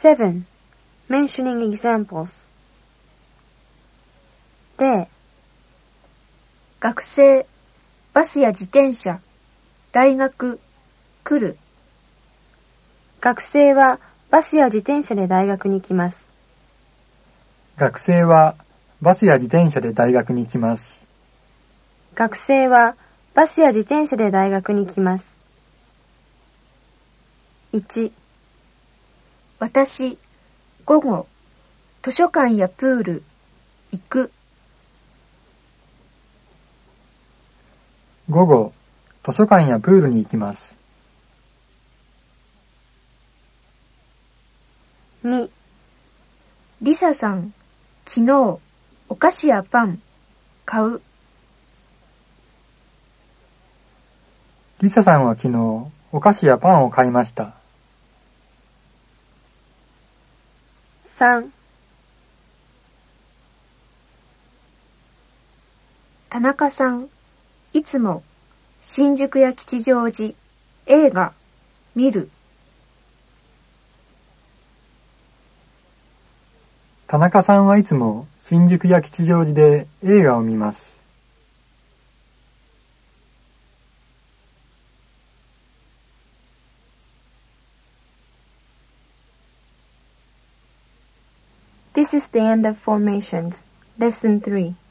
7. Mentioning examples. 例、 学生、バスや自転車、大学、来る。 学生はバスや自転車で大学に来ます。 学生はバスや自転車で大学に来ます。 学生はバスや自転車で大学に来ます。1、 私、午後、図書館やプール、行く。 午後、図書館やプールに行きます。 2、 リサさん、昨日、お菓子やパン、買う。 リサさんは昨日、お菓子やパンを買いました。 3、 田中さん、いつも、新宿や吉祥寺、映画、見る。 田中さんはいつも新宿や吉祥寺で映画を見ます。 This is the end of formations. Lesson 3.